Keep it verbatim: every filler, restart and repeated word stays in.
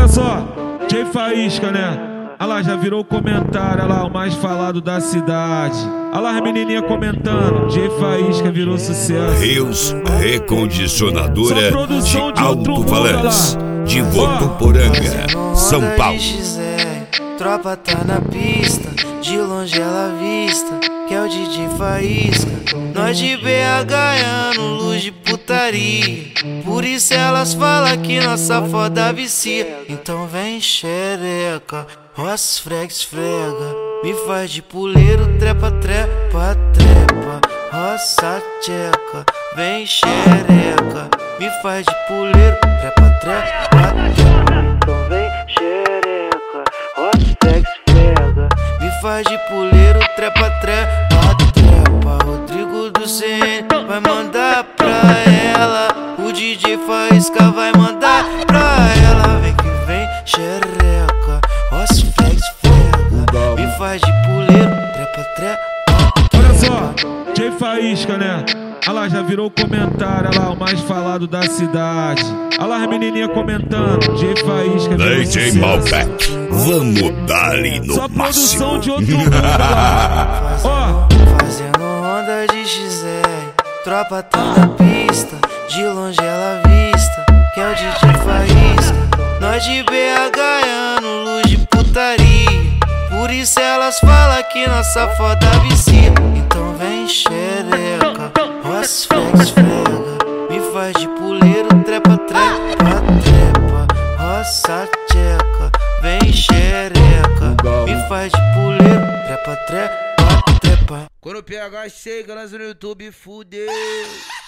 Olha só, Jay Faísca, né? Olha lá, já virou comentário, olha lá, o mais falado da cidade. Olha lá as menininhas comentando, Jay Faísca virou sucesso. Rios Recondicionadora de Alto-Falantes, de Votuporanga, São Paulo. Tropa tá na pista, de longe ela vista, que é o D J Faísca. Nós de B H ano, luz de putaria, por isso elas falam que nossa foda vicia. Então vem xereca, roça esfrega, esfrega, me faz de puleiro, trepa, trepa, trepa, roça tcheca. Vem xereca, me faz de puleiro, trepa, trepa, trepa. Então vem xereca, roça esfrega, esfrega, me faz de puleiro, trepa, trepa, trepa. Rodrigo do C N vai mandar pra ela, o D J Faísca vai mandar pra ela. Vem que vem xereca, roça esfrega, esfrega, me faz de puleiro, trepa, trepa. Olha só, Jay Faísca, né? Olha lá, já virou comentário, olha lá, o mais falado da cidade. Olha lá as menininhas comentando, Jay Faísca virou D J sucesso. Malbec, vamos dar-lhe no Só produção máximo. de outro mundo, olha lá. Ó, Fazendo onda de X R, tropa tá na pista, de longe ela vista, que é o D J Faísca. Nós de B H ano, luz de putaria, por isso elas falam que nossa foda vicia. Então vem xereca, roça esfrega, esfrega, me faz de puleiro, trepa, trepa, trepa, roça tcheca. Vem xereca, me faz de puleiro, trepa, trepa, trepa. Quando o P H chega, nós no YouTube, fudeu.